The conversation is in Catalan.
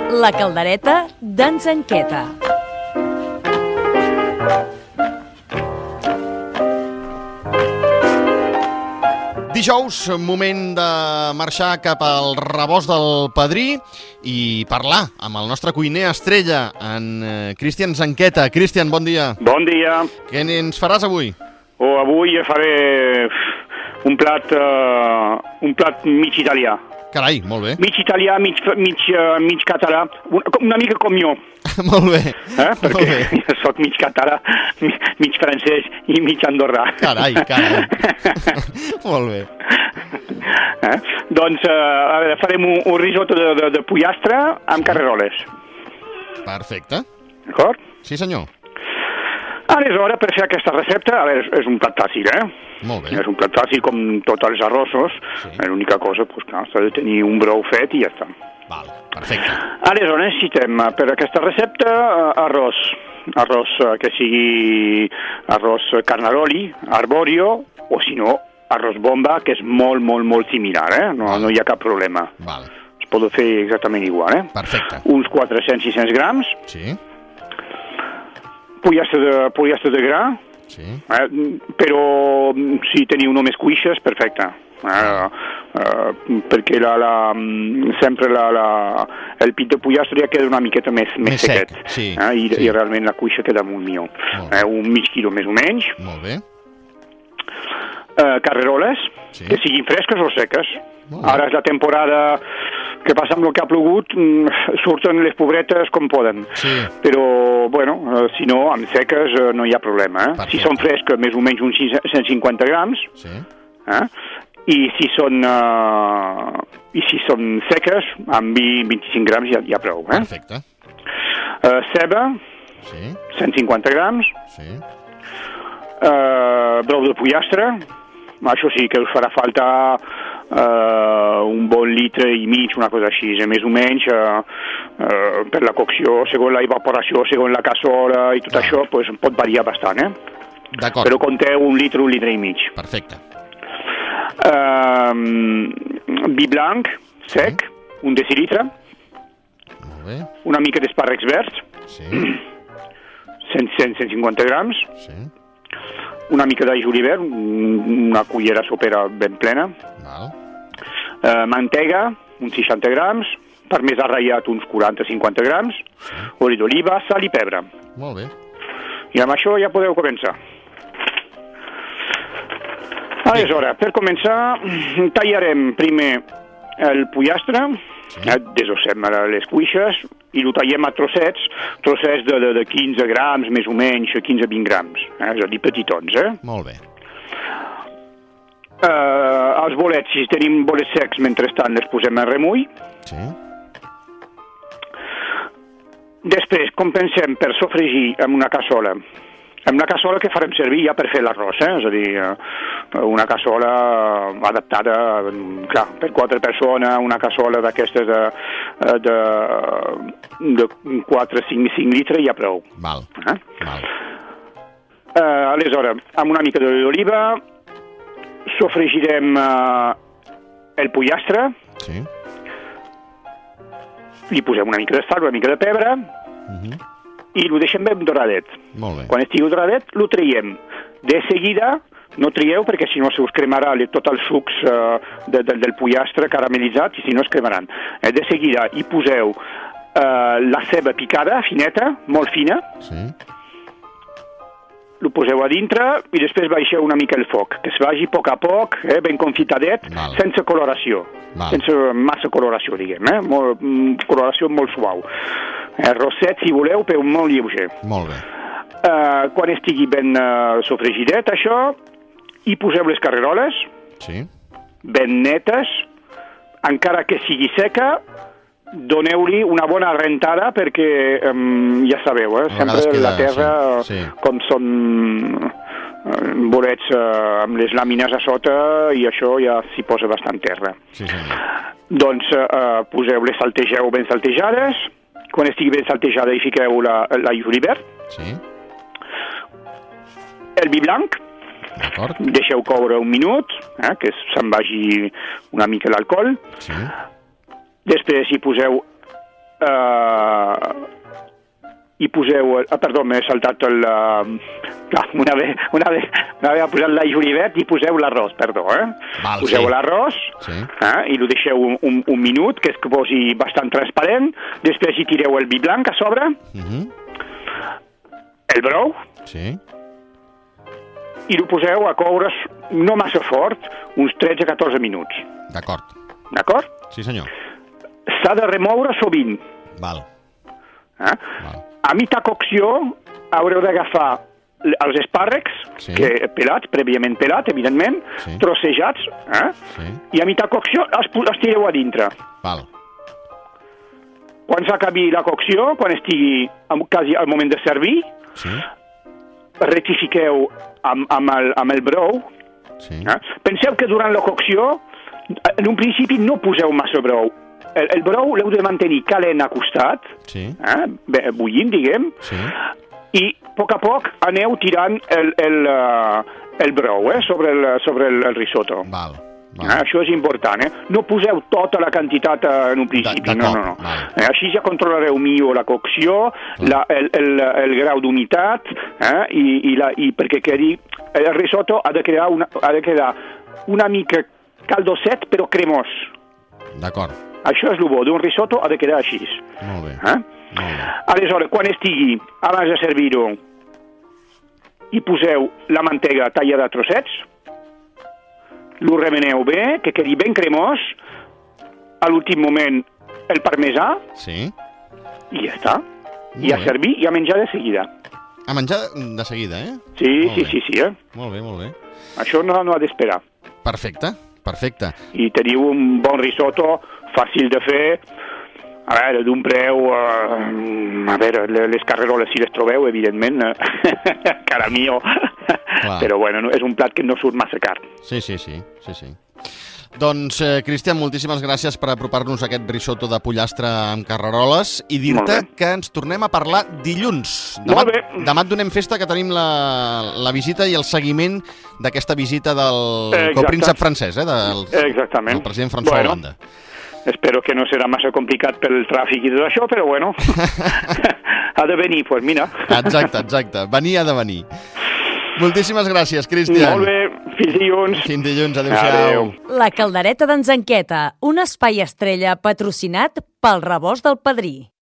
La caldereta d'en Zanqueta. Dijous, moment de marxar cap al rebost del Padrí i parlar amb el nostre cuiner estrella, en Cristian Zanqueta. Cristian, bon dia. Bon dia. Què ens faràs avui? Avui faré un plat mig italià. Carai, molt bé. Mig italià, mig català, una mica com jo. Molt bé. Perquè jo soc mig català, mig francès i mig andorrà. Carai. Molt bé. Doncs a veure, farem un risotto de pollastre amb carreroles. Perfecte. D'acord? Sí, senyor. Aleshores, per fer aquesta recepta, a veure, és un plat fàcil, Molt bé. És un plat fàcil com tots els arrossos. Sí. L'única cosa, doncs, clar, s'ha de tenir un brou fet i ja està. Val, perfecte. Aleshores, necessitem per aquesta recepta arròs que sigui arròs carnaroli, arborio, o si no, arròs bomba, que és molt similar, no hi ha cap problema. Val. Es pot fer exactament igual, Perfecte. Uns 400-600 grams, Sí. pollastre de gra, Sí. però si teniu només cuixes, perfecte. Perquè sempre el pit de pollastre ja queda una miqueta més sequet. Sí, I realment la cuixa queda molt millor. Un mig quilo més o menys. Molt bé. Carreroles, Sí. que siguin fresques o seques. Molt bé. Ara és la temporada que passa amb el que ha plogut, surten les pobretes com poden. Sí. Però, bueno, si no, amb seques no hi ha problema. Perfecte. Si són fresques, més o menys uns 150 grams. Sí. I si són seques, amb 25 grams ja prou. Perfecte. Ceba, Sí. 150 grams. Sí. Brou de pollastre. Això sí que us farà falta un bon litre i mig, una cosa així, més o menys, per la cocció, segons la evaporació, segons la cassola i tot això, pues, pot variar bastant, D'acord. Però compteu un litre i mig. Perfecte. Vi blanc, sec, un decilitre, Molt bé. una mica d'espàrrecs verds, Sí. 150 grams, Sí. una mica de julivert, una cullera sopera ben plena, Val. mantega, uns 60 grams, parmesà ratllat uns 40-50 grams, oli d'oliva, sal i pebre. Molt bé. I amb això ja podeu començar. Aleshores, per començar, tallarem primer el pollastre, desossem les cuixes i ho tallem a trossets de 15 grams, més o menys, 15-20 grams, és a dir, petitons, Molt bé. Els bolets, si tenim bolets secs, mentrestant les posem en remull. Sí. Després, com pensem per sofregir amb una cassola? Amb la cassola que farem servir ja per fer l'arròs, és a dir, una cassola adaptada, clar, per 4 persones, una cassola d'aquestes de 4-5 litres ja prou. Val. Val. Aleshores, amb una mica d'oli d'oliva, sofregirem el pollastre, Sí. li posem una mica de sal, una mica de pebre, i ho deixem ben doradet. Molt bé. Quan estigui doradet, lo traiem. De seguida, no trieu perquè si no se us cremarà tot el sucs del pollastre caramelitzat i si no es cremaran. De seguida hi poseu la ceba picada, fineta, molt fina, Sí. lo poseu a dintre i després baixeu una mica el foc, que es vagi a poc, ben confitadet, Val. sense coloració, Val. sense massa coloració, diguem, coloració molt suau. Rosset, si voleu, però molt lleuger. Molt bé. Quan estigui ben sofregidet, això, hi poseu les carreroles, Sí. ben netes, encara que sigui seca, doneu-li una bona rentada perquè, ja sabeu, sempre la terra, com són bolets amb les làmines a sota i això ja s'hi posa bastant terra. Sí, senyor. Doncs poseu-les, saltegeu ben saltejades, quan estigui ben saltejada hi fiqueu la julivert, Sí. el vi blanc, D'acord. deixeu coure un minut, que se'n vagi una mica l'alcohol. Sí. Després hi poseu hi poseu... perdó, m'he saltat el... una vegada posat la julivert i poseu l'arròs, perdó, Val, poseu sí. l'arròs i lo deixeu un minut, que es posi bastant transparent, després hi tireu el vi blanc a sobre, el brou, sí. i lo poseu a coure no massa fort, uns 13-14 minuts. D'acord. D'acord? Sí, senyor. S'ha de remoure sovint. Val. Val. A mitja cocció haureu d'agafar els espàrrecs, pelats, prèviament pelats, evidentment, trossejats, i a mitja cocció els tireu a dintre. Val. Quan s'acabi la cocció, quan estigui quasi al moment de servir, rectifiqueu amb el brou. Penseu que durant la cocció, en un principi no poseu massa brou. El brou l'heu de mantenir calent a costat, bullint, diguem, i a poc aneu tirant el brou sobre el risotto. Val. Això és important, No poseu tota la quantitat en un principi, no. Així ja controlareu millor la cocció, el grau d'humitat, i perquè quedi... El risotto ha de quedar una mica caldosset, però cremós. D'acord. Això és el bo, d'un risotto ha de quedar així. Molt bé. Aleshores, quan estigui abans de servir-ho, hi poseu la mantega tallada a trossets, lo remeneu bé, que quedi ben cremós, a l'últim moment el parmesà, i ja està. I a servir i a menjar de seguida. A menjar de seguida, Sí. Molt bé. Això no ha d'esperar. Perfecte. I teniu un bon risotto, fàcil de fer, a veure, d'un preu... a veure, les carreroles, si les trobeu, evidentment, cara mio, però bueno, és un plat que no surt massa car. Sí. Doncs, Cristian, moltíssimes gràcies per apropar-nos aquest risotto de pollastre amb carreroles i dir-te que ens tornem a parlar dilluns. Demà et donem festa, que tenim la visita i el seguiment d'aquesta visita del copríncep francès, del president François Hollande. Espero que no serà massa complicat pel tràfic i tot això, però bueno, ha de venir, doncs mira. Exacte, venir ha de venir. Moltíssimes gràcies, Cristian. Molt bé, fins dilluns. Fins dilluns, adéu-siau. La Caldereta d'en Zanqueta, un espai estrella patrocinat pel Rebost del Padrí.